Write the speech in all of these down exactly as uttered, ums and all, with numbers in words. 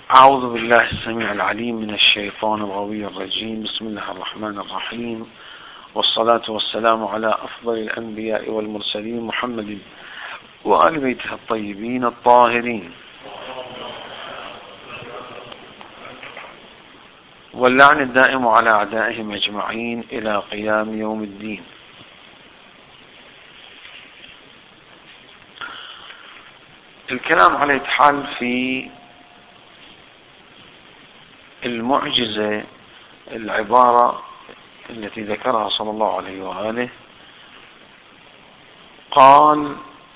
أعوذ بالله السميع العليم من الشيطان الغوي الرجيم. بسم الله الرحمن الرحيم، والصلاة والسلام على أفضل الأنبياء والمرسلين محمد وآل بيته الطيبين الطاهرين، واللعن الدائم على أعدائهم أجمعين إلى قيام يوم الدين. الكلام على الحال في المعجزة، العبارة التي ذكرها صلى الله عليه وآله، قال: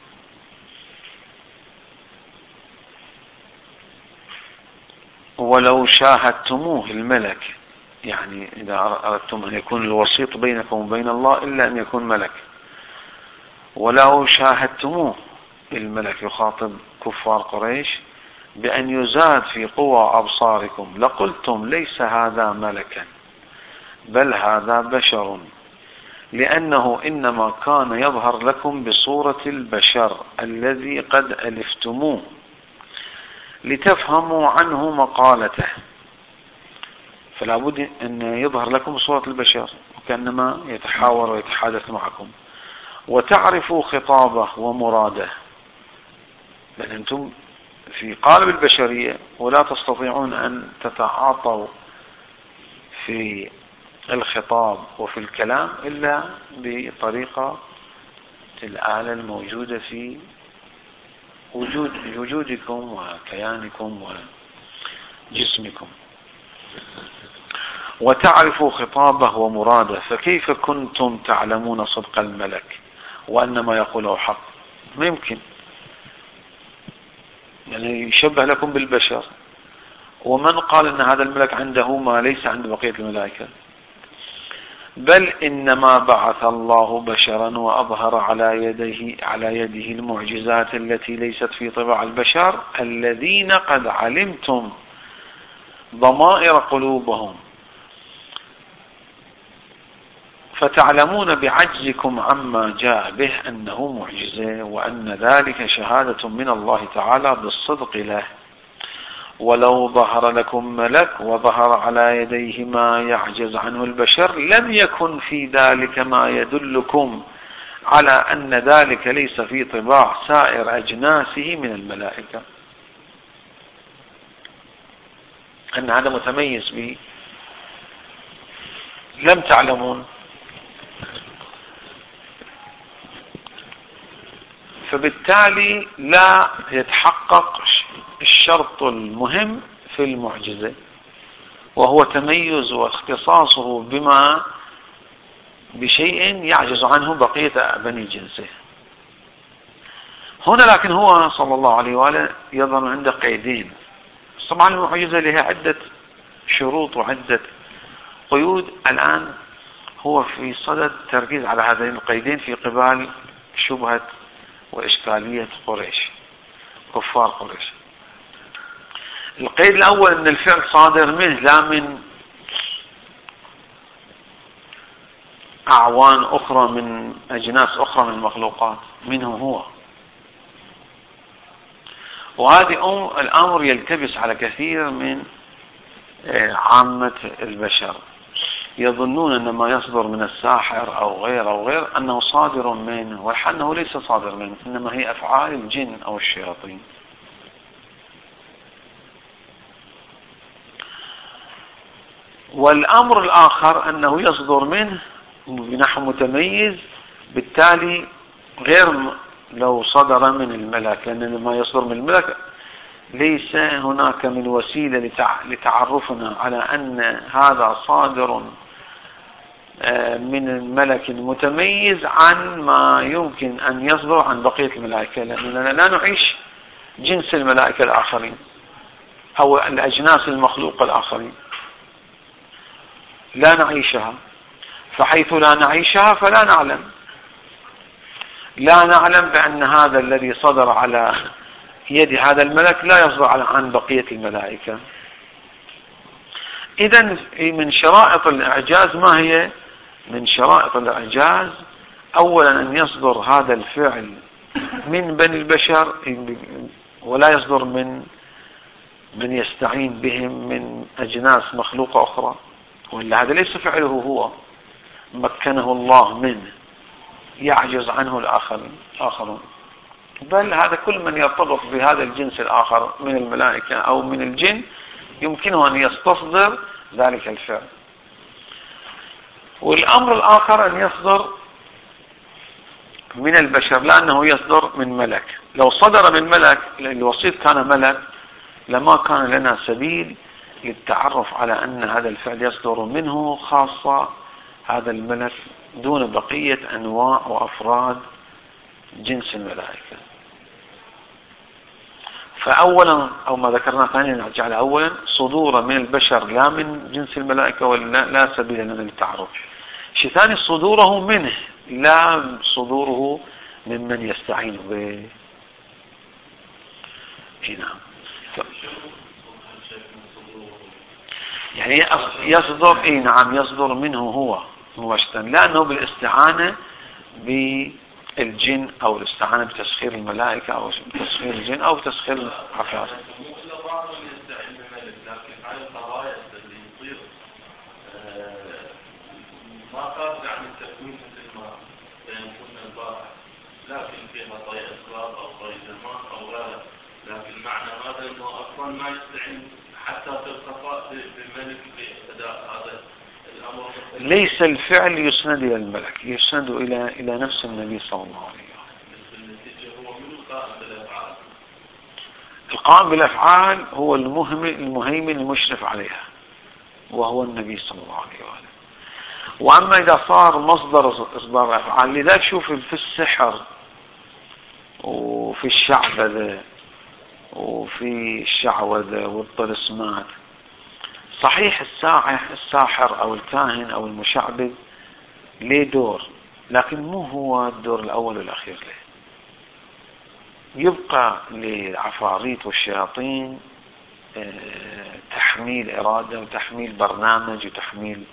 ولو شاهدتموه الملك، يعني إذا أردتم أن يكون الوسيط بينكم وبين الله إلا أن يكون ملك، ولو شاهدتموه الملك يخاطب كفار قريش بأن يزاد في قوى أبصاركم لقلتم ليس هذا ملكا بل هذا بشر، لأنه إنما كان يظهر لكم بصورة البشر الذي قد ألفتموه لتفهموا عنه مقالته، فلا بد أن يظهر لكم بصورة البشر وكأنما يتحاور ويتحادث معكم، وتعرفوا خطابه ومراده، لأن أنتم في قالب البشرية ولا تستطيعون أن تتعاطوا في الخطاب وفي الكلام إلا بطريقة الآلة الموجودة في وجود وجودكم وكيانكم وجسمكم. وتعرفوا خطابه ومراده، فكيف كنتم تعلمون صدق الملك وأن ما يقوله حق؟ ما يمكن، يعني يشبه لكم بالبشر. ومن قال أن هذا الملك عنده ما ليس عند بقية الملائكة؟ بل إنما بعث الله بشرا وأظهر على يديه على يده المعجزات التي ليست في طباع البشر الذين قد علمتم ضمائر قلوبهم، فتعلمون بعجزكم عما جاء به أنه معجزة، وأن ذلك شهادة من الله تعالى بالصدق له. ولو ظهر لكم ملك وظهر على يديه ما يعجز عنه البشر لم يكن في ذلك ما يدلكم على أن ذلك ليس في طباع سائر أجناسه من الملائكة، أن هذا متميز به لم تعلمون. فبالتالي لا يتحقق الشرط المهم في المعجزة، وهو تميز واختصاصه بما بشيء يعجز عنه بقية بني جنسه. هنا لكن هو صلى الله عليه وآله يظن عنده قيدين. طبعا المعجزة لها عدة شروط وعدة قيود، الآن هو في صدد التركيز على هذين القيدين في قبال شبهة وإشكالية قريش، كفار قريش. القيد الأول أن الفعل صادر منه لا من أعوان أخرى، من أجناس أخرى من المخلوقات، منه هو. وهذه الأمر يلتبس على كثير من عامة البشر، يظنون أن ما يصدر من الساحر أو غير أو غير أنه صادر منه، والحال أنه ليس صادر منه، إنما هي أفعال الجن أو الشياطين. والأمر الآخر أنه يصدر منه بنحو متميز، بالتالي غير لو صدر من الملك، لأن ما يصدر من الملك ليس هناك من وسيلة لتعرفنا على أن هذا صادر من ملك متميز عن ما يمكن أن يصدر عن بقية الملائكة، لأننا لا نعيش جنس الملائكة الآخرين أو الأجناس المخلوقة الآخرين، لا نعيشها. فحيث لا نعيشها فلا نعلم لا نعلم بأن هذا الذي صدر على يد هذا الملك لا يصدر عن بقية الملائكة. إذن من شرائط الإعجاز ما هي؟ من شرائط الإعجاز أولا أن يصدر هذا الفعل من بني البشر ولا يصدر من من يستعين بهم من أجناس مخلوقة أخرى، ولا هذا ليس فعله هو، مكنه الله منه، يعجز عنه الآخرون، بل هذا كل من يرتبط بهذا الجنس الآخر من الملائكة أو من الجن يمكنه أن يستصدر ذلك الفعل. والأمر الآخر أن يصدر من البشر، لأنه يصدر من ملك. لو صدر من ملك، الوسيط كان ملك، لما كان لنا سبيل للتعرف على أن هذا الفعل يصدر منه خاصة هذا الملك دون بقية أنواع وأفراد جنس الملائكة. فأولا، أو ما ذكرنا ثانيا نرجع أولا، صدوره من البشر لا من جنس الملائكة، ولا لا سبيل لنا للتعرف. شيء ثاني، صدوره منه لا صدوره ممن يستعين به. نعم، يعني يصدر، اي نعم، يصدر منه هو مباشرة، لأنه بالاستعانة بالجن أو الاستعانة بتسخير الملائكة أو بتسخير الجن أو بتسخير العفاريت. ما قال يعني التكوين مثل ما ينقلنا البارح، لكن فيها طي أسرار أو طي زمان أو غيره، لكن معنى هذا أنه أصلا ما يستعين حتى في الخفاء بالملك بأداء هذا الأمر. ليس الفعل يسند إلى الملك، يسند إلى إلى نفس النبي صلى الله عليه وسلم. النتيجة هو من القائم بالأفعال. القائم بالأفعال هو المهيمن المشرف عليها، وهو النبي صلى الله عليه وسلم. وأما إذا صار مصدر إصدار الأفعال، لذلك شوف في السحر وفي الشعبذة وفي الشعوذة والطلسمات، صحيح الساحر أو الكاهن أو المشعبذ له دور، لكن مو هو الدور الأول والأخير له. يبقى للعفاريت والشياطين تحميل إرادة وتحميل برنامج وتحميل.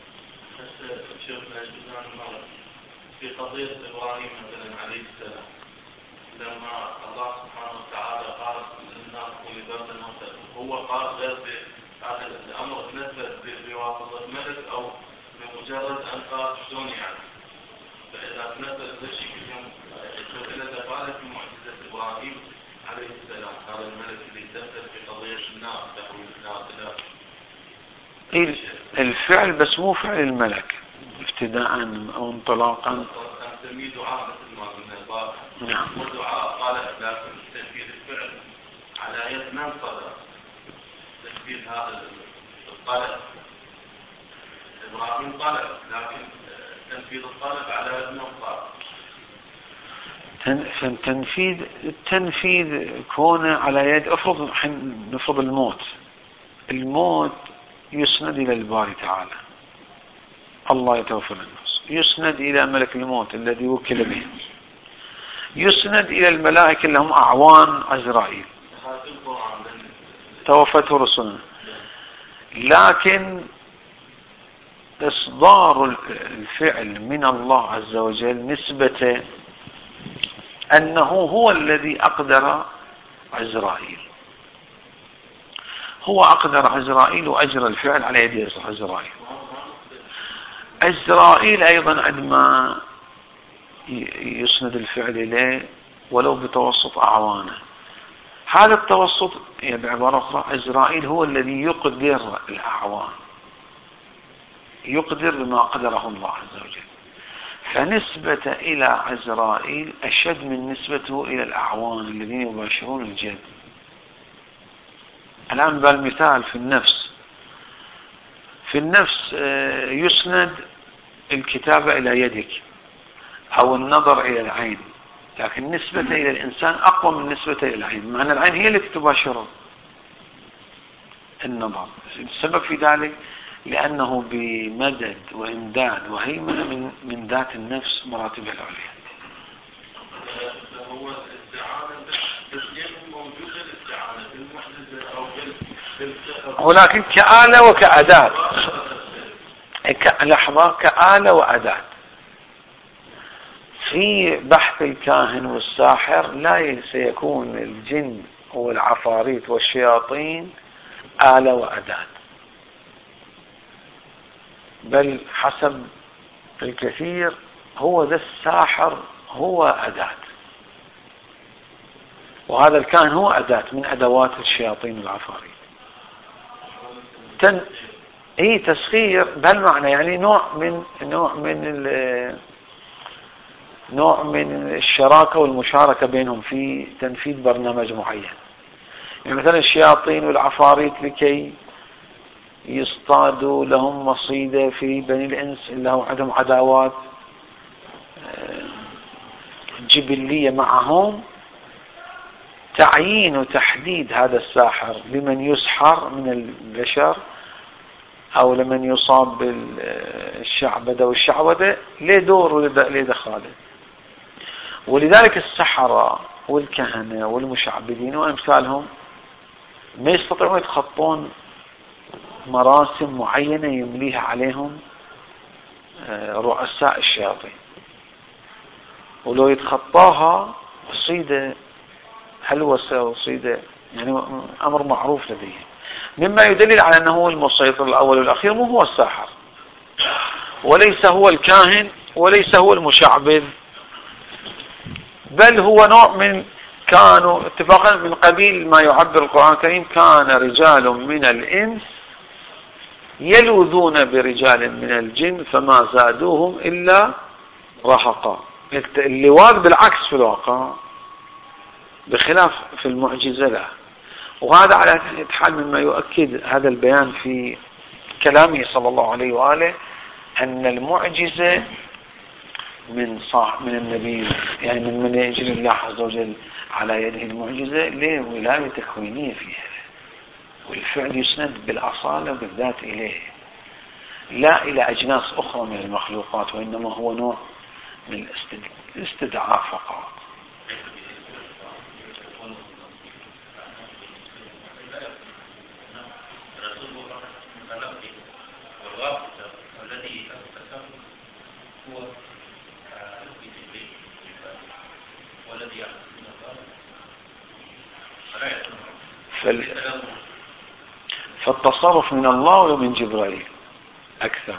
في قضية إبراهيم مثلا عليه السلام، لما الله سبحانه وتعالى قال للناس ولبابا هو قال غير هذا الأمر نزل بواسطة ملك أو بمجرد أن قال شلون يعني. فإذا نزل ذا شيء اليوم إلى ذلك في معجزة إبراهيم عليه السلام، هذا الملك اللي دخل في قضية النار تحويل النار إلى الفعل، بس مو فعل الملك ابتداء أو انطلاقا. نسميه دعاء مثل ما قلنا البارح. نعم. ودعاء قال لكن تنفيذ الفعل على يد من صدر تنفيذ هذا الطلب. إبراهيم طلب، لكن تنفيذ الطلب على يد من صدر. تنفيذ التنفيذ كونه على يد، افرض نفرض الموت الموت يسند إلى الباري تعالى، الله يتوفى النفس، يسند إلى ملك الموت الذي وكل به، يسند إلى الملائكة اللي هم أعوان عزرائيل توفته رسلنا. لكن إصدار الفعل من الله عز وجل نسبة أنه هو الذي أقدر عزرائيل، هو أقدر عزرائيل وأجرى الفعل على يد عزرائيل. عزرائيل أيضا عندما يسند الفعل إليه ولو بتوسط أعوانه، هذا التوسط يعني بعبارة أخرى عزرائيل هو الذي يقدر الأعوان، يقدر بما قدره الله عز وجل. فنسبة إلى عزرائيل أشد من نسبته إلى الأعوان الذين يباشرون الجد. الآن بالمثال في النفس، في النفس يسند الكتابة إلى يدك أو النظر إلى العين، لكن نسبة إلى الإنسان أقوى من نسبة إلى العين، معنى العين هي التي تباشر النظر. السبب في ذلك لأنه بمدد وإمداد وهيمنة من من ذات النفس مراتبها العليا. هو الاستعانة موجودة الاستعانة في المعجزة أو في ولكن كآلة وكأداة، لحظة، كآلة وأداة. في بحث الكاهن والساحر لا سيكون الجن والعفاريت والشياطين آلة وأداة، بل حسب الكثير هو ذا الساحر هو أداة، وهذا الكائن هو أداة من أدوات الشياطين والعفاريت. تن... اي تسخير بهالمعنى، يعني نوع من نوع من نوع من الشراكة والمشاركة بينهم في تنفيذ برنامج معين. يعني مثلا الشياطين والعفاريت لكي يصطادوا لهم مصيدة في بني الإنس اللي هم عندهم عداوات جبلية معهم، تعيين وتحديد هذا الساحر لمن يسحر من البشر أو لمن يصاب بالشعبدة والشعوذة له دور وله دخاله. ولذلك السحرة والكهنة والمشعبدين وأمثالهم ما يستطيعون يتخطون مراسم معينة يمليها عليهم رؤساء الشياطين، ولو يتخطاها صيدة هلوسة وصيدة يعني أمر معروف لديهم، مما يدلل على أنه هو المسيطر الأول والأخير، مو هو الساحر وليس هو الكاهن وليس هو المشعبذ، بل هو نوع من كانوا اتفاقا من قبيل ما يعبر القرآن الكريم كان رجال من الإنس يلوذون برجال من الجن فما زادوهم إلا رهقا. اللواذ بالعكس في الواقع، بخلاف في المعجزة لا. وهذا على حال مما يؤكد هذا البيان في كلامه صلى الله عليه وآله أن المعجزة من صاح من النبي، يعني من من يجري الله عز وجل على يده المعجزة له ولاية تكوينية فيها، والفعل يسند بالأصالة بالذات إليه لا إلى أجناس أخرى من المخلوقات، وإنما هو نوع من الاستدعاء فقط. فالتصرف من الله ومن جبرائيل أكثر.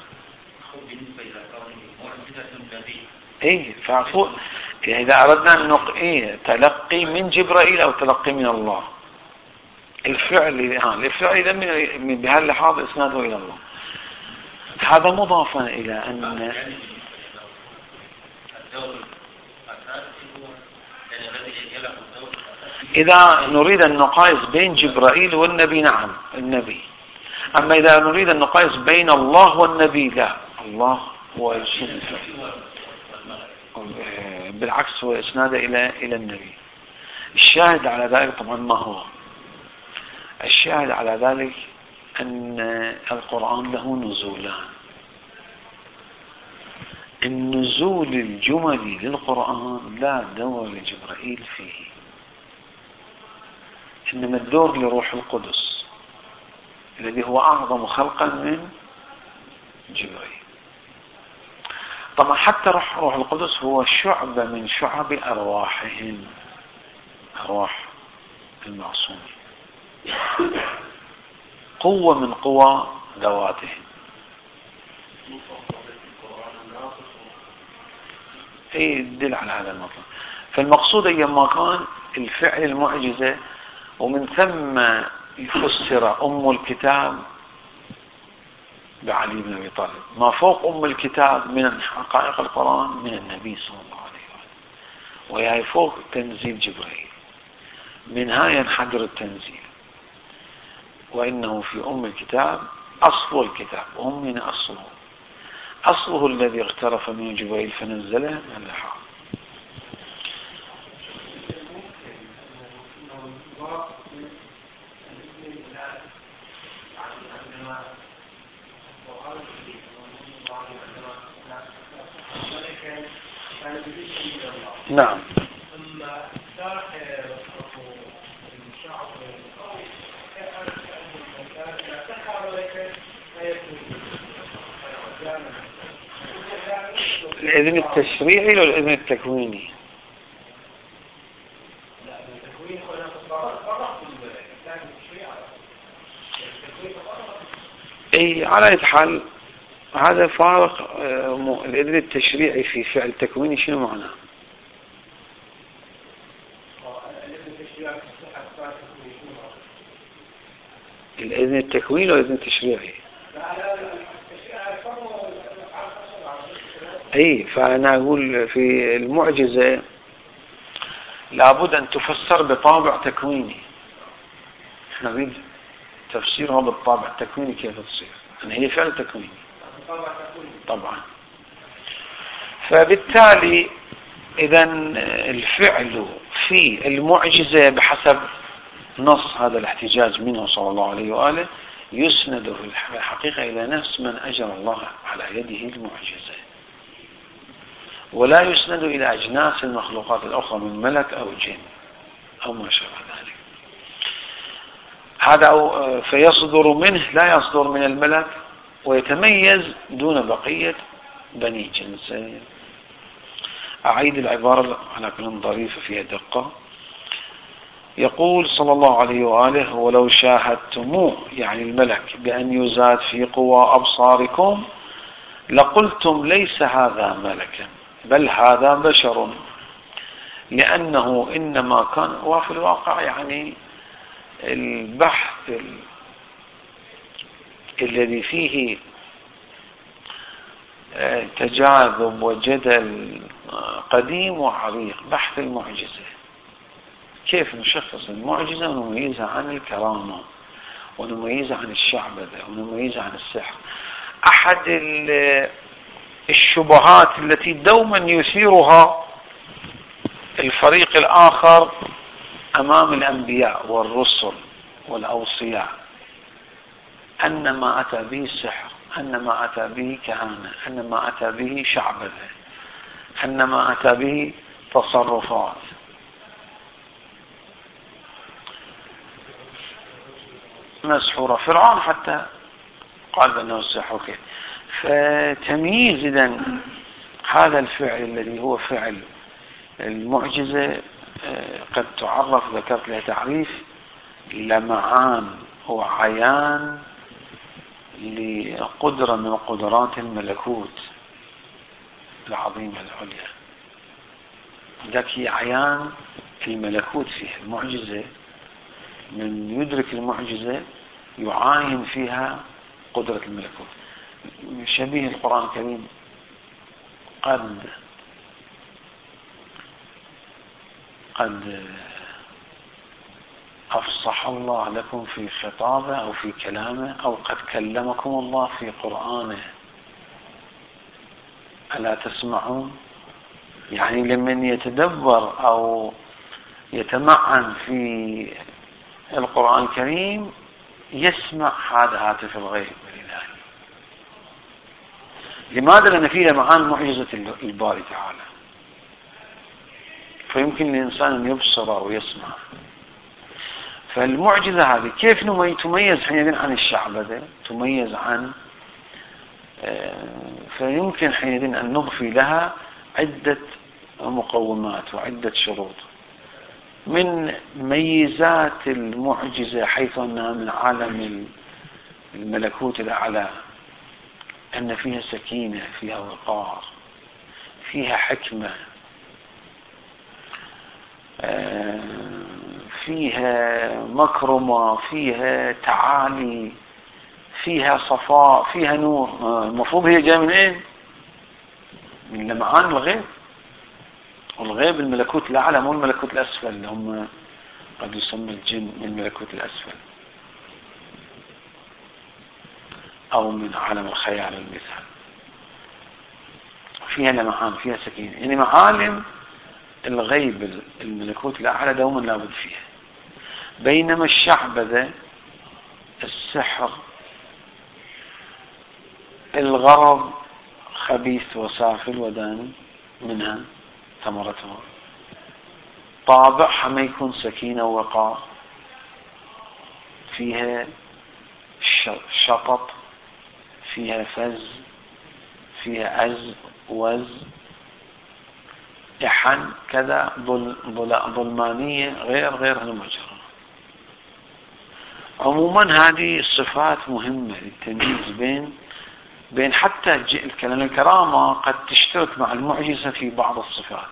إيه فعفو يعني إذا أردنا أن إيه تلقي من جبرائيل أو تلقي من الله، الفعل ها الفعل إذا من بهاللحاظ إسناده إلى الله. هذا مضافا إلى أن إذا نريد أن نقايس بين جبرائيل والنبي نعم النبي، أما إذا نريد أن نقايس بين الله والنبي لا، الله هو الشيء بالعكس هو إسناده إلى إلى النبي. الشاهد على ذلك طبعا ما هو الشاهد على ذلك أن القرآن له نزولان. النزول الجملي للقرآن لا دور لجبرائيل فيه، إنما الدور لروح القدس الذي هو أعظم خلقا من جبرائيل. طبعا حتى روح, روح القدس هو شعبة من شعب أرواحهم، أرواح المعصومين، قوة من قوى ذواتهم. ايه يدل على هذا المطلب. فالمقصود ايما كان الفعل المعجزة، ومن ثم يفسر ام الكتاب بعلي بن ابي طالب، ما فوق ام الكتاب من حقائق القرآن من النبي صلى الله عليه وسلم، وهي فوق تنزيل جبرائيل، منها ينحدر التنزيل. وانه في ام الكتاب اصل الكتاب، وهم من اصله أصله الذي اغترف من جبريل فنزله من اللحاظ. نعم. الإذن التشريعي ولا الإذن التكويني؟ أي على أي حال هذا فارق. الإذن التشريعي في فعل تكويني شنو معناه؟ الإذن التكويني والإذن التشريعي. أي فأنا أقول في المعجزة لابد أن تفسر بطابع تكويني. احنا نريد تفسيرها بالطابع التكويني كيف تصير؟ أن هي فعل تكويني طبعا. فبالتالي إذا الفعل في المعجزة بحسب نص هذا الاحتجاج منه صلى الله عليه وآله يسند في الحقيقة إلى نفس من أجر الله على يده المعجزة، ولا يسند إلى أجناس المخلوقات الأخرى من ملك أو جن أو ما شابه ذلك. هذا فيصدر منه لا يصدر من الملك ويتميز دون بقية بني جنسه. أعيد العبارة على كل ظريفة فيها دقة. يقول صلى الله عليه وآله: ولو شاهدتموه يعني الملك بأن يزاد في قوى أبصاركم لقلتم ليس هذا ملكا بل هذا بشر، لأنه إنما كان. وفي الواقع يعني البحث الذي فيه تجاذب وجدل قديم وعريق بحث المعجزة، كيف نشخص المعجزة ونميزها عن الكرامة ونميزها عن الشعبذة ونميزها عن السحر. أحد الشبهات التي دوما يثيرها الفريق الآخر أمام الأنبياء والرسل والأوصياء أن ما أتى به السحر، أن ما أتى به كهانة، أن ما أتى به شعبذة، أن ما أتى به تصرفات. مسحورة فرعون حتى قال بأنه السحر كيف. فتمييز إذن هذا الفعل الذي هو فعل المعجزة قد تعرف، ذكرت له تعريف، لمعان وعيان لقدرة من قدرات الملكوت العظيمة العليا. ذاك هي عيان الملكوت فيها. المعجزة من يدرك المعجزة يعاين فيها قدرة الملكوت. شبيه القرآن الكريم قد قد أفصح الله لكم في خطابه أو في كلامه، أو قد كلمكم الله في قرآنه ألا تسمعون. يعني لمن يتدبر أو يتمعن في القرآن الكريم يسمع هذا هاتف الغيب لله. لماذا؟ لأن فيه لمعان معجزة الباري تعالى، فيمكن للإنسان أن يبصر ويسمع. فالمعجزة هذه كيف تميز حينئذ عن الشعبذة، تميز عن فيمكن حينئذ أن نضفي لها عدة مقومات وعدة شروط. من ميزات المعجزة حيث أنها من عالم الملكوت الأعلى أن فيها سكينة، فيها وقار، فيها حكمة، فيها مكرمة، فيها تعالي، فيها صفاء، فيها نور. المفروض هي جاية من ايه؟ من لمعان الغيب. والغيب الملكوت الأعلى مو الملكوت الأسفل اللي هم قد يسمى الجن من الملكوت الأسفل أو من عالم الخيال المثال. فيها لمعان، فيها سكينة، يعني معالم الغيب الملكوت الأعلى دوما لابد فيها. بينما الشعبذة السحر الغرض خبيث وسافل ودان منها ثمرته. طابعها ما يكون سكينة ووقار، فيها شطط، فيها فز، فيها أز وز إحن كذا ظلمانية غير غير المجرى. عموما هذه الصفات مهمة للتمييز بين بين حتى الكلام الكرامة قد تشترك مع المعجزة في بعض الصفات.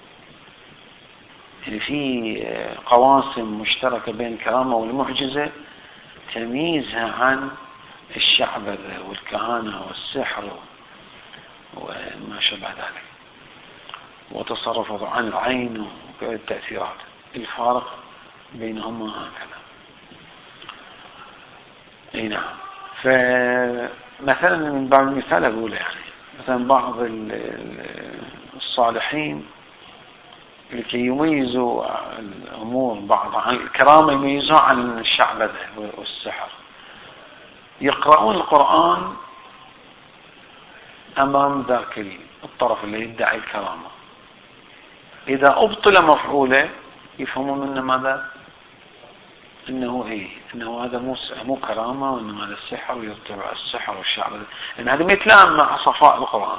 يعني في قواسم مشتركة بين الكرامة والمعجزة تمييزها عن الشعبذة والكهانة والسحر وما شابه ذلك، وتصرفت عن العين والتأثيرات، الفارق بينهما هكذا. اي نعم. فمثلا من بعض المثال اقول يعني مثلا بعض الصالحين لكي يميزوا الامور بعض عن الكرامة يميزوها عن الشعبذة والسحر، يقرؤون القرآن امام ذاك الطرف اللي يدعي الكرامة، اذا ابطل مفعوله يفهمون منه ماذا؟ انه ايه انه هذا مو مو كرامه، وانه هذا السحر ويتبع السحر والشعب، لان هذا يتلائم مع صفاء القرآن.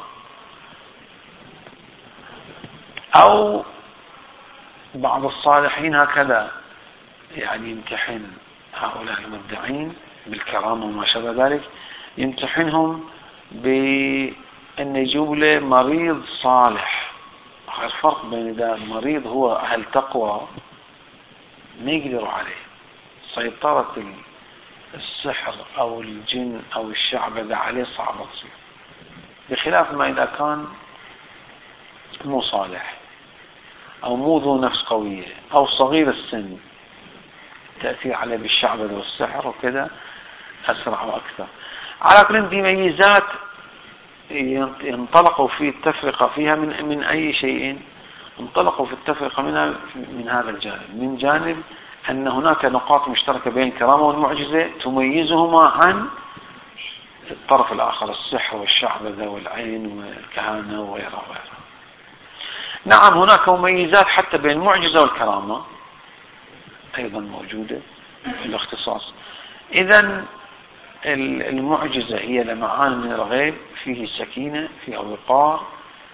او بعض الصالحين هكذا يعني يمتحن هؤلاء المدعين بالكرامه وما شابه ذلك، يمتحنهم بان يجيب له مريض صالح. الفرق بين ذا مريض هو اهل تقوى ما يقدروا عليه، سيطرة السحر او الجن او الشعبذة عليه صعبة تصير، بخلاف ما اذا كان مو صالح او مو ذو نفس قوية او صغير السن، تأثير عليه بالشعبذة والسحر وكذا اسرع واكثر. على كل دي ميزات ينطلقوا في التفرقة فيها من من أي شيء، انطلقوا في التفرقة منها من هذا الجانب، من جانب أن هناك نقاط مشتركة بين الكرامة والمعجزة تميزهما عن الطرف الآخر، السحر والشعبذة والعين والكهانة وغيرها وغيرها. نعم هناك مميزات حتى بين المعجزة والكرامة أيضا موجودة في الاختصاص. إذن المعجزة هي لمعان من الغيب، فيه سكينة، فيها وقار،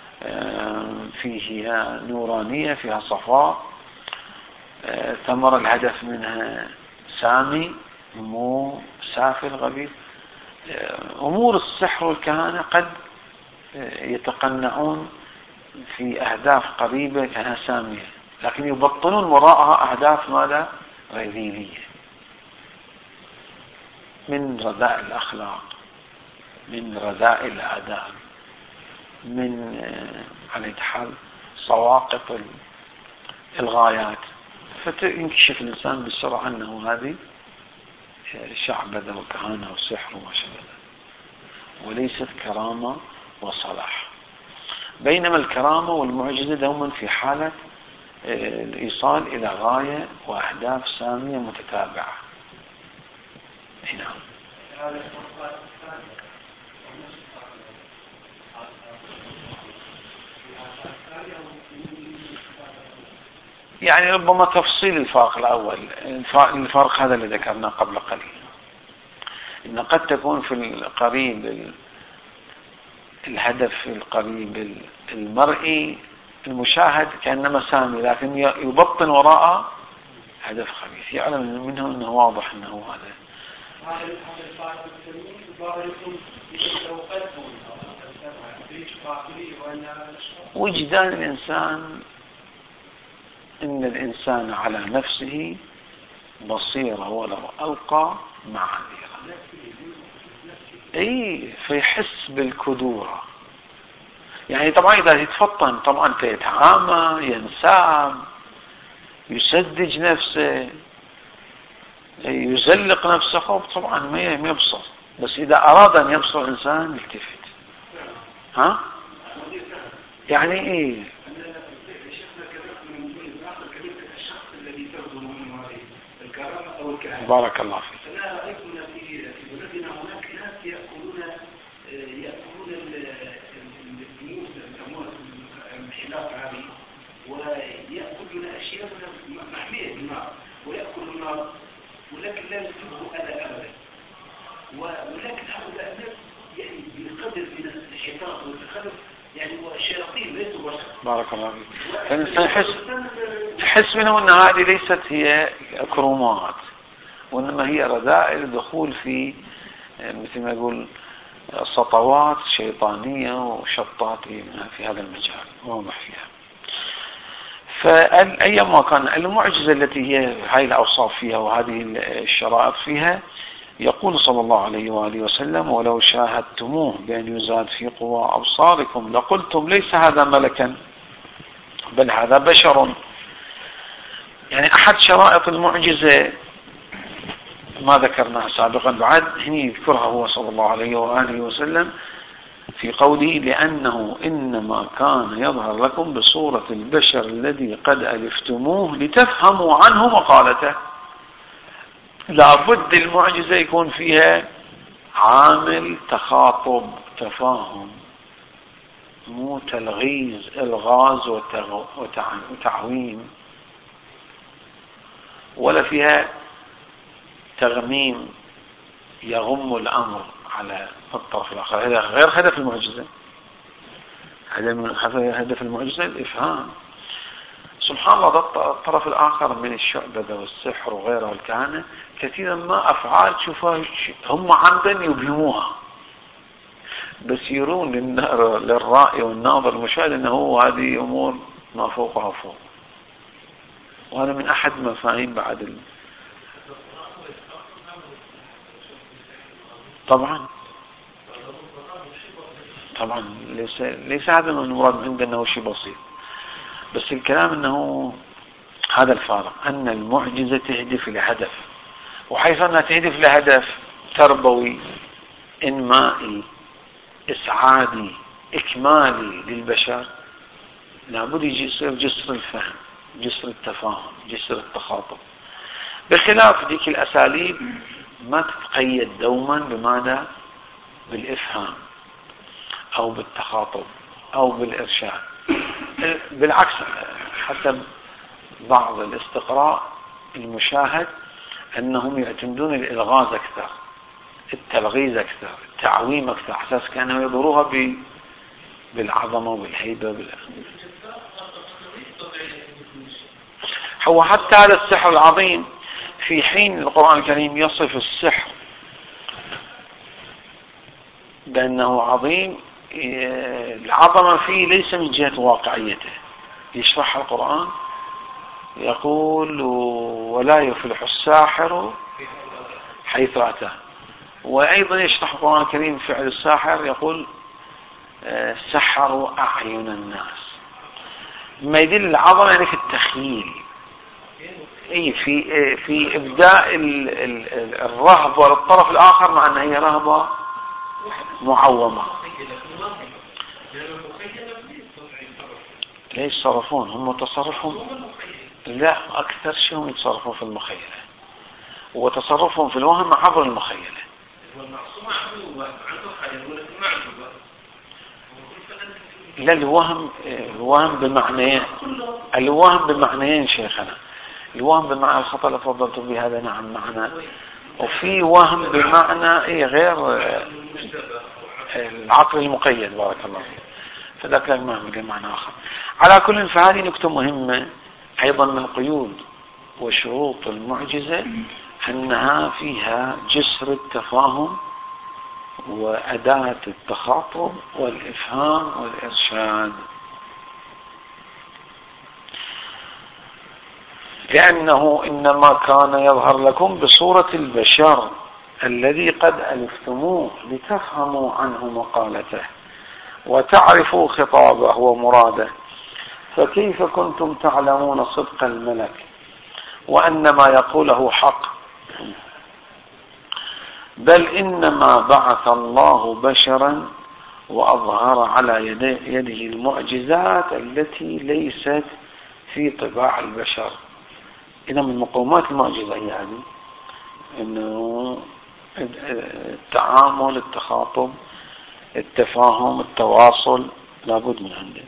فيها نورانية، فيها صفاء، ثمر الهدف منها سامي مو سافل غبي. أمور السحر والكهانة قد يتقنعون في أهداف قريبة كانها سامية، لكن يبطلون وراءها أهداف ماذا؟ رذيلية، من رذائل الأخلاق، من رذائل الآداب، من على حال سواقط الغايات، فتنكشف الإنسان بسرعة أنه هذه شعبذة وكهانة وسحر وما شابه، وليست كرامة وصلاح. بينما الكرامة والمعجزة دوما في حالة الإيصال إلى غاية وأهداف سامية متتابعة. نعم. يعني ربما تفصيل الفرق الأول، الفرق هذا اللي ذكرناه قبل قليل، إن قد تكون في القريب الهدف القريب المرئي المشاهد كأنما سامي، لكن يبطن وراء هدف خبيث، يعلم منه أنه واضح أنه هذا. وجدان الإنسان إن الإنسان على نفسه بصيرة ولو ألقى معاذيره، أي فيحس بالكدورة. يعني طبعا إذا يتفطن طبعا يتعامى، ينساب، يسدج نفسه، يزلق نفسه، خوف طبعا ما يبصر. بس إذا أراد أن يبصر إنسان يلتفت. ها؟ يعني إيه؟ بارك الله فيك. أنا رأيت في بلدنا هناك ناس يأكلون يأكلون الفلوس يسمونها المحلات هذه، ويأكلون أشياء محمية بالنار، ويأكل النار، ولكن لا يصيبه أذى أبدا. ولكن هؤلاء الناس يعني بقدر من الانحطاط والتخلف، يعني والشياطين ليسوا بشر. بارك الله فيك. فالإنسان يحس يحس منه أن هذه ليست هي كرومات، وإنما هي رذائل دخول في مثل ما يقول سطوات شيطانية وشطات في هذا المجال واضح فيها. فأيما كان المعجزة التي هي هاي الأوصاف فيها وهذه الشرائط فيها، يقول صلى الله عليه وآله وسلم: ولو شاهدتموه بأن يزاد في قوى أبصاركم لقلتم ليس هذا ملكا بل هذا بشر. يعني أحد شرائط المعجزة ما ذكرناها سابقا بعد هني يذكرها هو صلى الله عليه وآله وسلم في قوله: لأنه إنما كان يظهر لكم بصورة البشر الذي قد ألفتموه لتفهموا عنه مقالته. لابد المعجزة يكون فيها عامل تخاطب تفاهم، مو تلغيز الغاز وتعويم، ولا فيها تغميم يغم الأمر على الطرف الآخر. هذا غير هدف المعجزة. هذا هدف المعجزة الإفهام. سبحان الله الطرف الآخر من الشعبذة والسحر وغيرها الكهنة كثيرا ما أفعال تشوفها هم عمدا يبهموها، بس يرون للرائي والناظر المشاهد أنه هذه أمور ما فوقها فوق. وهذا من أحد مفاهيم بعد ال... طبعا طبعا ليس ليس هذا من المراد عندنا أنه شيء بسيط، بس الكلام أنه هذا الفارق، أن المعجزة تهدف إلى هدف، وحيث أنها تهدف إلى هدف تربوي إنمائي إسعادي إكمالي للبشر، لابد يجي يصير جسر الفهم، جسر التفاهم، جسر التخاطب، بخلاف ذيك الأساليب ما تتقيد دوما بماذا؟ بالإفهام أو بالتخاطب أو بالإرشاد. بالعكس حسب بعض الاستقراء المشاهد أنهم يعتمدون الإلغاز أكثر، التلغيز أكثر، التعويم أكثر، أساس كانوا يظهروها بالعظمة والهيبة بال... هو حتى هذا السحر العظيم في حين القرآن الكريم يصف السحر بأنه عظيم، العظمة فيه ليس من جهة واقعيته. يشرح القرآن يقول: ولا يفلح الساحر حيث أتى. وأيضا يشرح القرآن الكريم فعل الساحر يقول: سحروا أعين الناس. ما يدل العظمة يعني في التخيل، أي في في إبداء الرهبة للطرف الآخر مع أن هي رهبة معومة. ليش يتصرفون هم تصرفهم؟ لا، أكثر شيء هم يتصرفون في المخيلة، وتصرفهم في الوهم عبر المخيلة. لا، الوهم الوهم بمعنيين، الوهم بمعنيين شيخنا. الوهم بمعنى الخطأ اللي تفضلت به هذا نعم معنى، وفي وهم بمعنى إيه غير العقل المقيد بارك الله فيك، فذاك لا معنى معنى آخر. على كل فهذه نكتة مهمة أيضا من قيود وشروط المعجزة، أنها فيها جسر التفاهم وأداة التخاطب والإفهام والإرشاد، لأنه إنما كان يظهر لكم بصورة البشر الذي قد ألفتموه لتفهموا عنه مقالته وتعرفوا خطابه ومراده، فكيف كنتم تعلمون صدق الملك وأن ما يقوله حق؟ بل إنما بعث الله بشرا وأظهر على يده المعجزات التي ليست في طباع البشر. إذا من مقومات المعجزة هي هذه، إنه التعامل، التخاطب، التفاهم، التواصل لابد من عنده،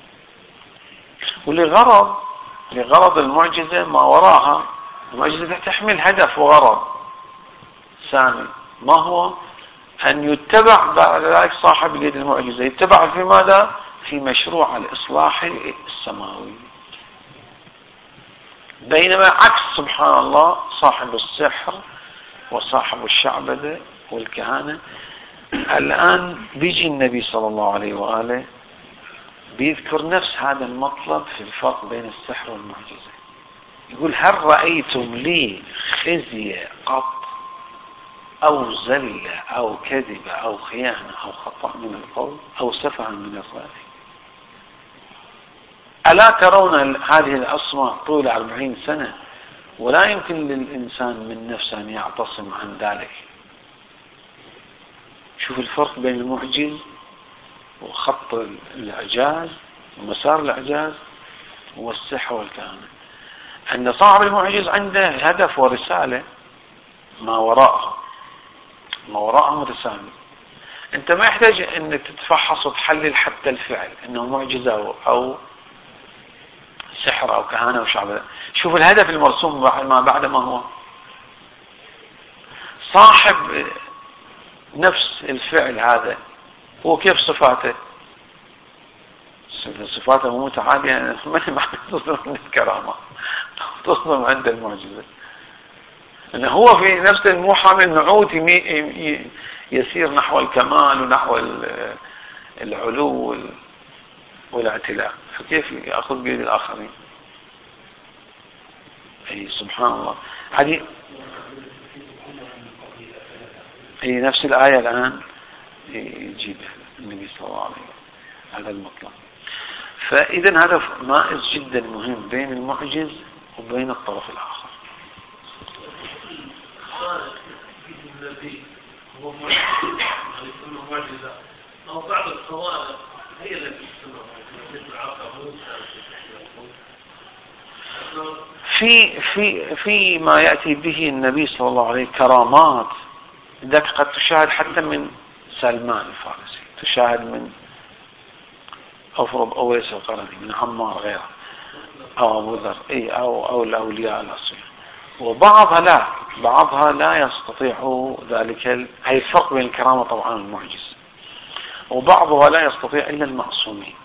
ولغرض لغرض المعجزة ما وراها. المعجزة تحمل هدف وغرض سامي، ما هو؟ أن يتبع بعد ذلك صاحب اليد المعجزة، يتبع في ماذا؟ في مشروع الإصلاح السماوي. بينما عكس سبحان الله صاحب السحر وصاحب الشعبدة والكهانة. الآن بيجي النبي صلى الله عليه وآله بيذكر نفس هذا المطلب في الفرق بين السحر والمعجزة. يقول هل رأيتم لي خزي قط أو زلة أو كذبة أو خيانة أو خطأ من القول أو سفها من الرأي؟ ألا ترون هذه الأصوات طول أربعين سنة ولا يمكن للإنسان من نفسه أن يعتصم عن ذلك. شوف الفرق بين المعجز وخط الإعجاز ومسار الإعجاز والسحر والكهانة. أن صاحب المعجز عنده هدف ورسالة ما وراءها، ما وراءها رسالة. أنت ما يحتاج أنك تتفحص وتحلل حتى الفعل أنه معجزة أو سحر أو كهانة أو شعبدة. شوف الهدف المرسوم ما بعد ما هو. صاحب نفس الفعل هذا هو كيف صفاته؟ صفاته مو متعالية، ما تصدر من الكرامة، تصدر عند المعجزة. أنه هو في نفس الموحى من نعوت يسير نحو الكمال ونحو العلو والاعتلاء، فكيف يأخذ بيد الآخرين؟ أي سبحان الله. هذه هي نفس الآية الآن يجيب النبي صلى الله عليه وسلم هذا المطلب. فإذا هذا مائز جدا مهم بين المعجز وبين الطرف الآخر. الذي هو معجزة أو بعض الخوارق هي التي تسمى مثل عقب في في في ما يأتي به النبي صلى الله عليه كرامات ذاك قد تشاهد حتى من سلمان الفارسي، تشاهد من أفرض أويس القرني، من عمار غيره، أو أبو ذر، أي أو أو الأولياء الأصليين. وبعضها لا، بعضها لا يستطيع ذلك. هي الفرق بين الكرامة طبعا والمعجز. وبعضها لا يستطيع إلا المعصومين.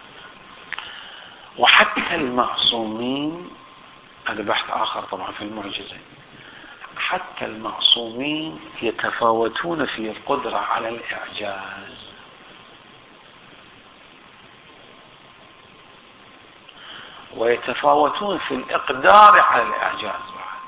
وحتى المعصومين هذا بحث آخر طبعا في المعجزة. حتى المعصومين يتفاوتون في القدرة على الإعجاز. ويتفاوتون في الإقدار على الإعجاز بعد.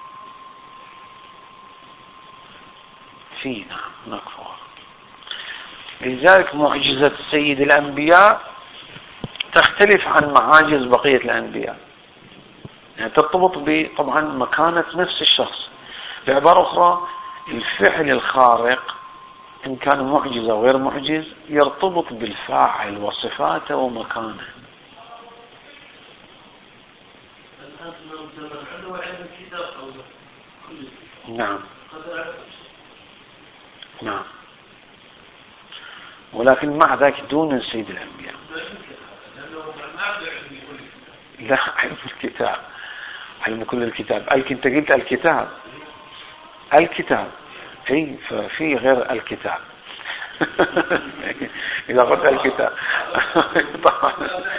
في نعم هناك فرق. لذلك معجزة سيد الأنبياء تختلف عن معاجز بقية الأنبياء، يعني ترتبط بطبعا مكانة نفس الشخص. بعبارة أخرى الفعل الخارق إن كان معجز أو غير معجز يرتبط بالفاعل وصفاته ومكانه. نعم نعم. ولكن مع ذلك دون سيد الأنبياء. لا علم الكتاب، علم كل الكتاب. أنت قلت الكتاب، الكتاب هي ففي غير الكتاب. إذا قلت الكتاب طبعا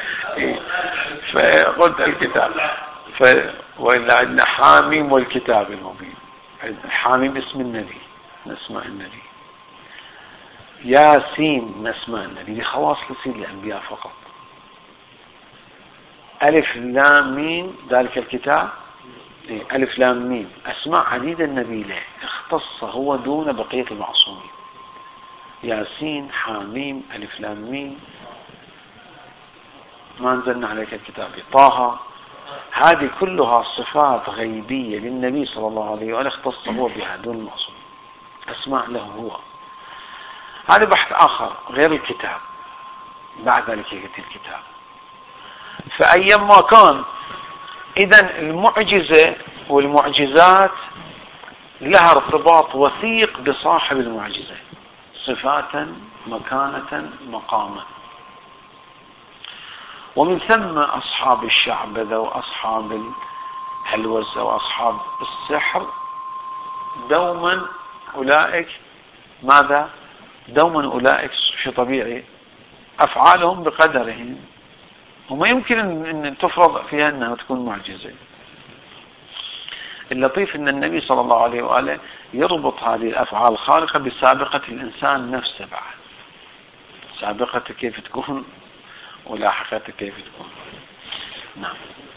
فقلت الكتاب ف... وإلا عندنا حاميم والكتاب المبين. حاميم اسم النبي من اسماء النبي، ياسين من اسماء النبي، دي خواص لسيد الأنبياء فقط. ألف لام ميم ذلك الكتاب، ألف لام ميم أسماء عديدة النبي له اختص هو دون بقية المعصومين. ياسين، حاميم، ألف لام ميم، ما أنزلنا عليك الكتاب، طه، هذه كلها صفات غيبية للنبي صلى الله عليه وآله اختص هو بها دون المعصومين، أسماء له هو. هذا بحث آخر غير الكتاب. بعد ذلك يأتي الكتاب. فأيما كان إذن المعجزة والمعجزات لها ارتباط وثيق بصاحب المعجزة صفاتا مكانة مقاما. ومن ثم أصحاب الشعبذة وأصحاب الهلوسة وأصحاب السحر دوما أولئك ماذا؟ دوما أولئك في طبيعي أفعالهم بقدرهم، وما يمكن أن تفرض فيها أنها تكون معجزة. اللطيف أن النبي صلى الله عليه وآله يربط هذه الأفعال الخارقة بسابقة الإنسان نفسه بعد، سابقته كيف تكون ولاحقته كيف تكون. نعم.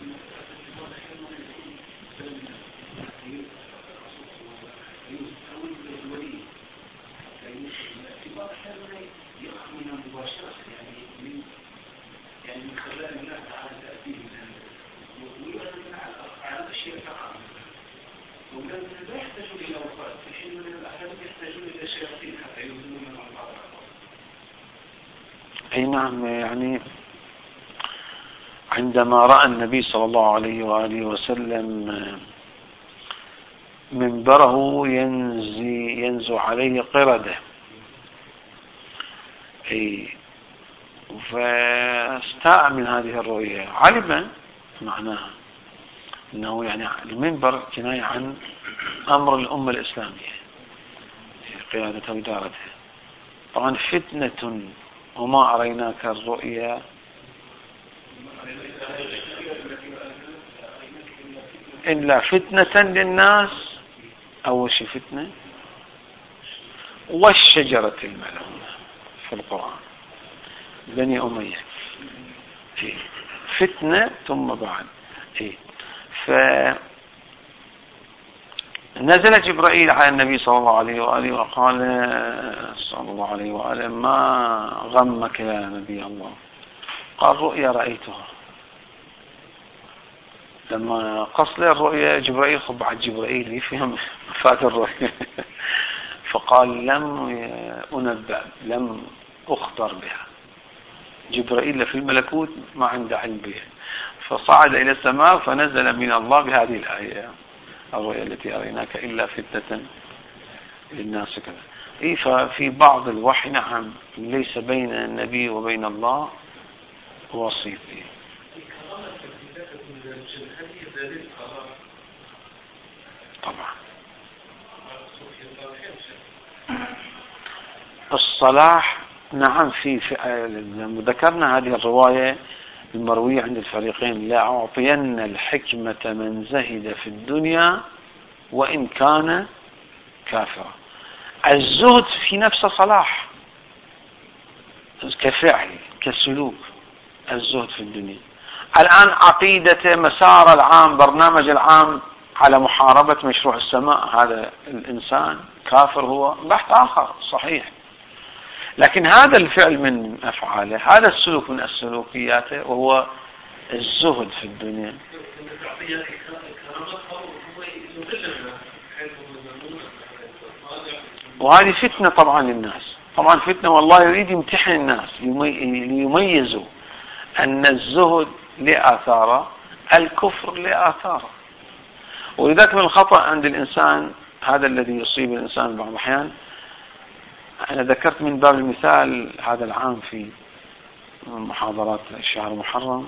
أي نعم، يعني عندما رأى النبي صلى الله عليه وآله وسلم منبره ينزي ينزو عليه قردة، أي فاستاء من هذه الرؤية، علم معناها أنه يعني المنبر كناية عن أمر الأمة الإسلامية قيادتها وإدارتها. طبعا فتنة وما أريناك الرؤيا إلا فتنة للناس، أول شيء فتنة، والشجرة الملعونة في القرآن بني أمية فتنة ثم بعد. فنزل جبرائيل على النبي صلى الله عليه وآله وقال صلى الله عليه وآله: ما غمك يا نبي الله؟ قال: رؤيا رأيتها. لما قص له الرؤيا جبرائيل خبع جبرائيل يفهم فات الرؤيا فقال: لم أنبأ، لم أخبر بها. جبرائيل في الملكوت ما عنده علم بها، فصعد إلى السماء فنزل من الله بهذه الآية: الرؤيا التي أريناك إلا فتنة للناس كذا. إيه، ففي بعض الوحي نعم ليس بين النبي وبين الله وسيط. طبعا الصلاح نعم في, في ذكرنا هذه الرواية المروية عند الفريقين: لا أعطين الحكمة من زهد في الدنيا وإن كان كافرا. الزهد في نفس صلاح كفعل كسلوك، الزهد في الدنيا. الآن عقيدته مسار العام برنامج العام على محاربة مشروع السماء، هذا الإنسان كافر، هو بحث آخر صحيح، لكن هذا الفعل من أفعاله، هذا السلوك من السلوكياته، وهو الزهد في الدنيا. وهذه فتنة طبعا للناس، طبعا فتنة، والله يريد يمتحن الناس ليميزوا أن الزهد لآثاره، الكفر لآثاره. ولذلك من الخطأ عند الإنسان هذا الذي يصيب الإنسان بعض الأحيان. أنا ذكرت من باب المثال هذا العام في محاضرات الشهر المحرم،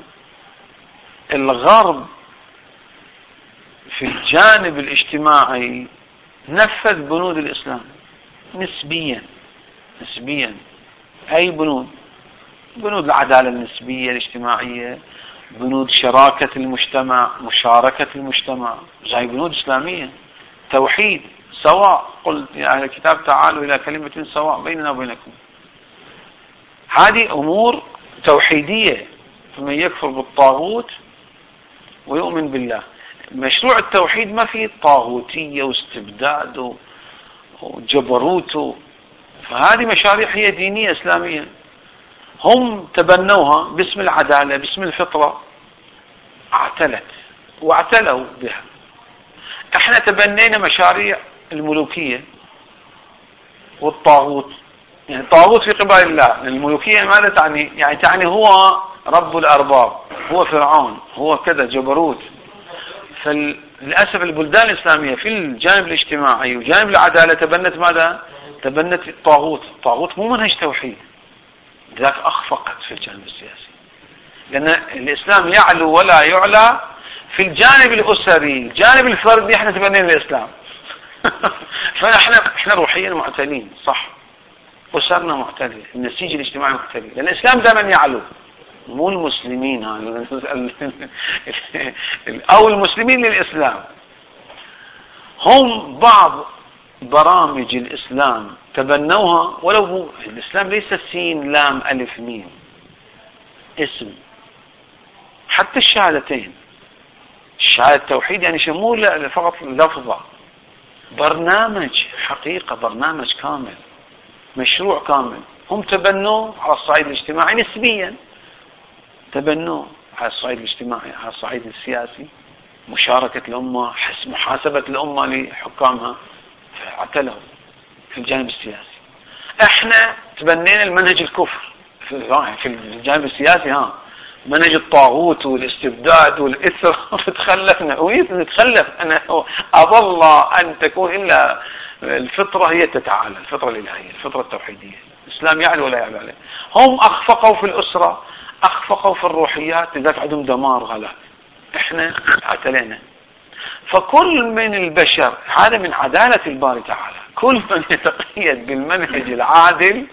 الغرب في الجانب الاجتماعي نفذ بنود الإسلام نسبيا نسبيا أي بنود؟ بنود العدالة النسبية الاجتماعية، بنود شراكة المجتمع، مشاركة المجتمع، زي بنود إسلامية، توحيد، سواء، قل يا أهل الكتاب تعالوا إلى كلمة سواء بيننا وبينكم. هذه أمور توحيدية، فمن يكفر بالطاغوت ويؤمن بالله. مشروع التوحيد ما فيه طاغوتية واستبداد وجبروت، فهذه مشاريع هي دينية إسلامية، هم تبنوها باسم العدالة، باسم الفطرة، اعتلت واعتلوا بها. احنا تبنينا مشاريع الملوكية والطاغوت، يعني الطاغوت في قبال الله، الملوكية ماذا تعني؟ يعني تعني هو رب الأرباب، هو فرعون، هو كذا جبروت. فللأسف البلدان الإسلامية في الجانب الاجتماعي وجانب العدالة تبنت ماذا؟ تبنت الطاغوت. الطاغوت مو منهج توحيد، ذاك أخفقت في الجانب السياسي، لأن الإسلام يعلو ولا يعلى في الجانب الأسري، الجانب الفردي احنا تبنينا الإسلام فنحن احنا روحيا معتلين، صح، أسرنا معتلين، النسيج الاجتماعي معتلين، لأن الإسلام دائما يعلو، مو المسلمين أو المسلمين للإسلام، هم بعض برامج الإسلام تبنوها، ولو هو الإسلام ليس سين لام ألف ميم اسم، حتى الشهادتين، شهادة التوحيد يعني شمول فقط لفظة، برنامج حقيقة، برنامج كامل، مشروع كامل. هم تبنوه على الصعيد الاجتماعي نسبيا، تبنوه على الصعيد الاجتماعي، على الصعيد السياسي مشاركة الأمة، حس محاسبة الأمة لحكامها، فاعتلوا في الجانب السياسي. احنا تبنينا المنهج الكفر في الجانب السياسي، ها منهج الطاغوت والاستبداد والإثر فتخلفنا ونتخلف. أنا أظل أن تكون إلا الفطرة هي تتعالى، الفطرة الإلهية، الفطرة التوحيدية. الإسلام يعلو ولا يعلو عليه. هم أخفقوا في الأسرة، أخفقوا في الروحيات، لذلك عندهم دمار غلا. إحنا اعتلينا. فكل من البشر، هذا من عدالة الباري تعالى، كل من يتقيد بالمنهج العادل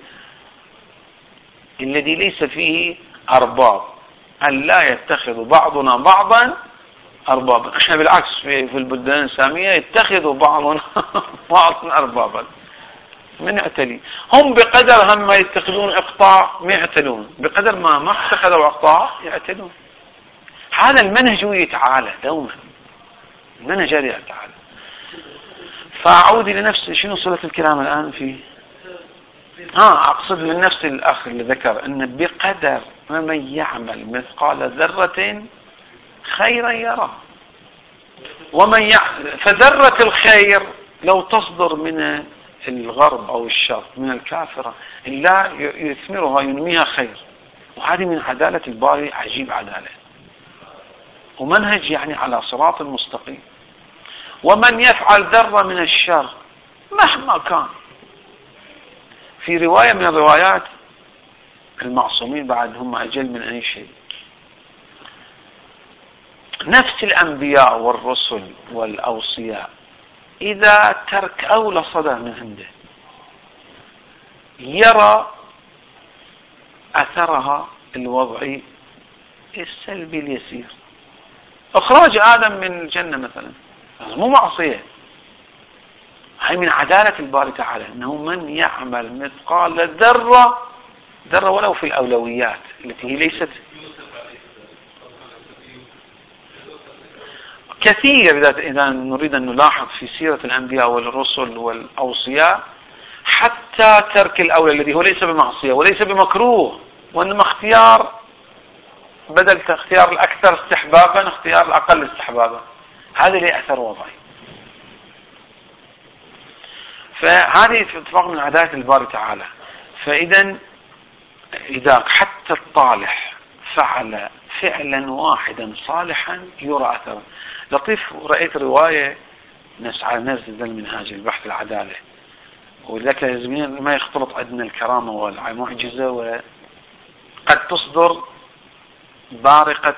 الذي ليس فيه أرباب، أن لا يتخذ بعضنا بعضا أربابا. احنا بالعكس في, في البلدان الإسلامية يتخذوا بعضنا بعضا أربابا. من يعتلي؟ هم بقدر هم ما يتخذون إقطاع ما يعتلون، بقدر ما ما اتخذوا إقطاع يعتلون. هذا المنهج هو يتعالى دوما، المنهج هذا يتعالى. فأعود إلى نفسي، شنو صلة الكلام الآن فيه؟ ها أقصد من نفس الأخ اللي ذكر أن بقدر ما من يعمل مثقال ذرة خيرا يرى، ومن يعمل فذرة الخير لو تصدر من الغرب أو الشرق من الكافرة لا يثمرها ينميها خير. وهذه من عدالة الباري، عجيب عدالة، ومنهج يعني على صراط المستقيم. ومن يفعل ذرة من الشر مهما كان. في رواية من الروايات المعصومين بعد هم أجل من أي شيء، نفس الأنبياء والرسل والأوصياء إذا ترك أولى صدر من عنده يرى أثرها الوضعي السلبي اليسير. إخراج آدم من الجنة مثلا مو معصية، هي من عدالة الباري تعالى، أنه من يعمل مثقال ذرة، ذرة ولو في الأولويات التي هي ليست كثير. إذا نريد أن نلاحظ في سيرة الأنبياء والرسل والأوصياء حتى ترك الأولى الذي هو ليس بمعصية وليس بمكروه، وإنما اختيار، بدل اختيار الأكثر استحبابا اختيار الأقل استحبابا، هذا له أثر وضعي. فهذه اتفاق من عدالة الباري تعالى. فإذا إذا حتى الطالح فعل فعلا واحدا صالحا يرى أثره. لطيف، رأيت رواية نسعى نزل المنهاج البحث العدالة، ولذلك لازم ما يختلط عندنا الكرامة والمعجزة، وقد تصدر بارقة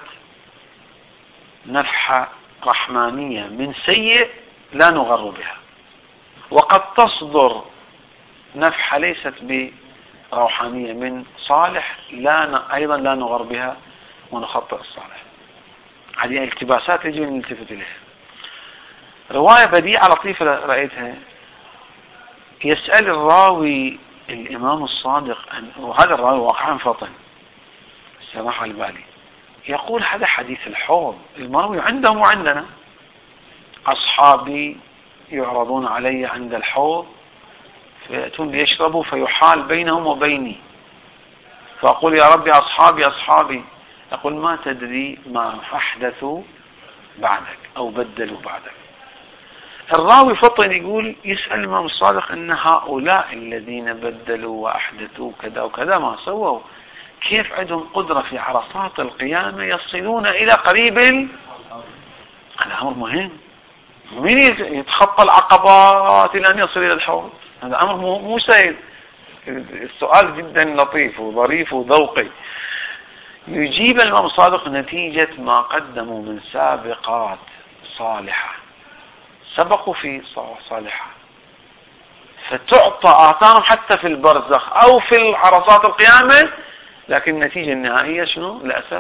نفحة رحمانية من سيء لا نغر بها، وقد تصدر نفحة ليست بروحانية من صالح لا أيضا لا نغر بها ونخطئ الصالح. هذه التباسات يجب أن نلتفت إليها. رواية بديعة لطيفة رأيتها، يسأل الراوي الإمام الصادق، وهذا الراوي واقعا فطن السماح البالي، يقول هذا حديث الحوض المروي عندهم وعندنا، أصحابي يعرضون علي عند الحوض فيأتون ليشربوا فيحال بينهم وبيني، فأقول يا ربي أصحابي أصحابي، يقول ما تدري ما أحدثوا بعدك أو بدلوا بعدك. الراوي فطن يقول يسأل الإمام الصادق أن هؤلاء الذين بدلوا وأحدثوا كذا وكذا ما سووا، كيف عندهم قدرة في عرصات القيامة يصلون إلى قريب ال... هذا أمر مهم. مين يتخطى العقبات إلى أن يصل إلى الحوض؟ هذا أمر مو سهل. السؤال جدا لطيف وظريف وذوقي. يجيب الإمام الصادق نتيجة ما قدموا من سابقات صالحة، سبقوا في صالحة، فتعطى آثارهم حتى في البرزخ أو في عرصات القيامة، لكن النتيجة النهائية شنو؟ للأسف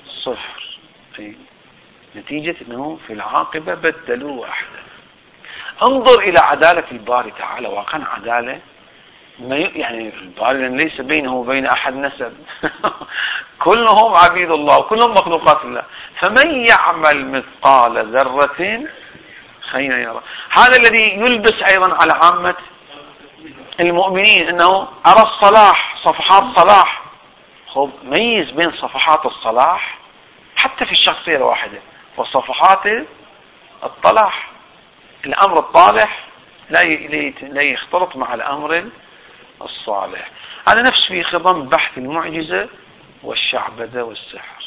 صفر. نتيجة أنه في العاقبة بدلوا وأحدثوا. انظر إلى عدالة الباري تعالى، وكان عدالة ما يعني الباري ليس بينه وبين أحد نسب كلهم عبيد الله وكلهم مخلوقات الله. فمن يعمل مثقال ذرة خيرا يرى. هذا الذي يلبس أيضا على عامة المؤمنين أنه أرى الصلاح، صفحات صلاح. خب ميز بين صفحات الصلاح حتى في الشخصية الواحدة وصفحات الطلاح. الأمر الطالح لا لا يختلط مع الأمر الصالح. هذا نفس في خضم بحث المعجزة والشعبذة والسحر.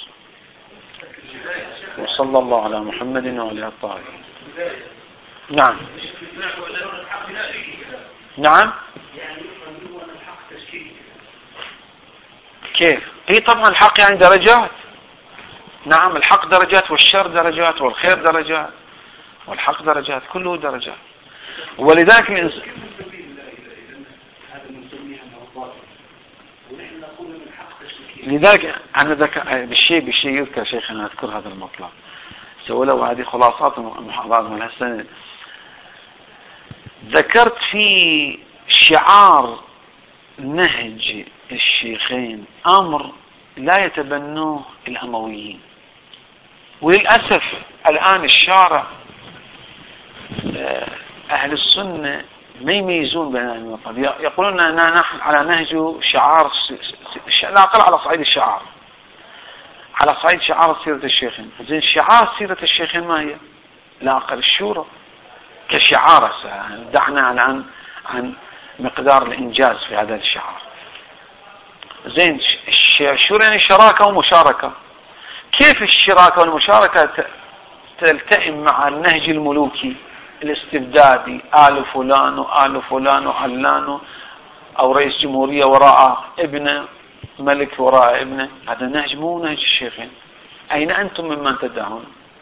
وصلى الله على محمد وعلى الطاهرين. نعم نعم كيف؟ اي طبعا الحق يعني درجات. نعم الحق درجات والشر درجات والخير درجات والحق درجات، كله درجات. ولذلك الإنسان لذلك أنا ذكر بالشيء بالشيء يذكر شيخنا أذكر هذا المطلب سولوا هذه خلاصات المحاضرات من هالسنة. ذكرت في شعار نهج الشيخين أمر لا يتبنوه الأمويين، وللأسف الآن الشارع أهل السنة ما يميزون بين المطلب. يقولون أننا نحن على نهج شعار لا أقل على صعيد الشعار، على صعيد شعار سيرة الشيخين. زين شعار سيرة الشيخين ما هي؟ لا أقل الشورى كشعار. دعنا الآن عن مقدار الإنجاز في هذا الشعار. زين الشورى يعني شراكة ومشاركة. كيف الشراكة والمشاركة تلتئم مع النهج الملوكي الاستبدادي؟ آل فلان وآل فلان وعلان، أو رئيس جمهورية وراء ابنه، ملك وراء ابنه. هذا نهج مو نهج الشيخين. أين أنتم ممن تدعون؟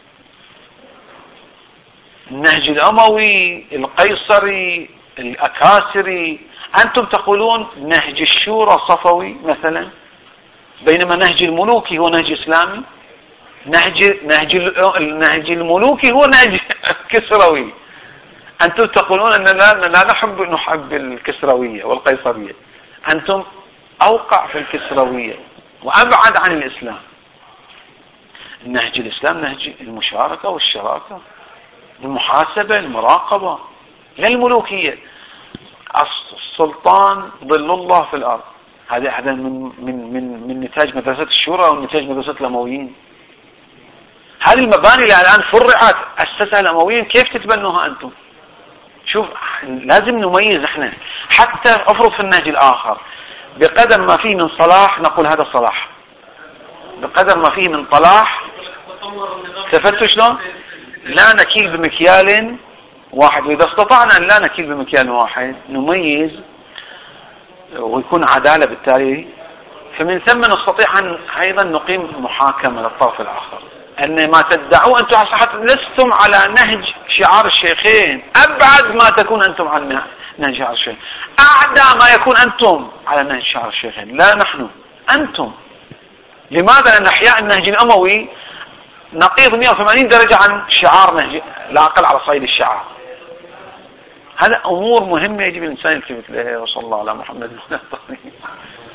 النهج الأموي القيصري الأكاسري، أنتم تقولون نهج الشورى صفوي مثلا، بينما نهج الملوكي هو نهج إسلامي. نهج نهج النهج الملوكي هو نهج كسروي. أنتم تقولون أن لا, لا نحب نحب الكسروية والقيصرية. أنتم أوقع في الكسروية وأبعد عن الإسلام. النهج الإسلام نهج المشاركة والشراكة، المحاسبة، المراقبة، لا الملوكية. السلطان ظل الله في الأرض. هذا هذا من من من من نتاج مدرسة الشورى ونتاج مدرسة الأمويين. هذه المباني اللي الآن فرعت أسسها الأمويين كيف تتبنوها أنتم؟ شوف لازم نميز احنا. حتى افرض في النهج الآخر بقدر ما فيه من صلاح نقول هذا صلاح، بقدر ما فيه من طلاح. تفتوا شلون؟ لا نكيل بمكيال واحد. وإذا استطعنا أن لا نكيل بمكيال واحد نميز ويكون عدالة بالتالي، فمن ثم نستطيع أن أيضا نقيم محاكمة للطرف الآخر. أن ما تدعوا أنتم على صحة لستم على نهج شعار الشيخين. أبعد ما تكون أنتم عن نهج شعار الشيخين، أعدى ما يكون أنتم على نهج شعار الشيخين. لا نحن، أنتم. لماذا؟ لأن أحياء النهج الأموي نقيض مئة وثمانين درجة عن شعار نهج لا أقل على صعيد الشعار. هذا أمور مهمة يجب الإنسان يلتفت لها. وصلى الله على محمد وعلى آله.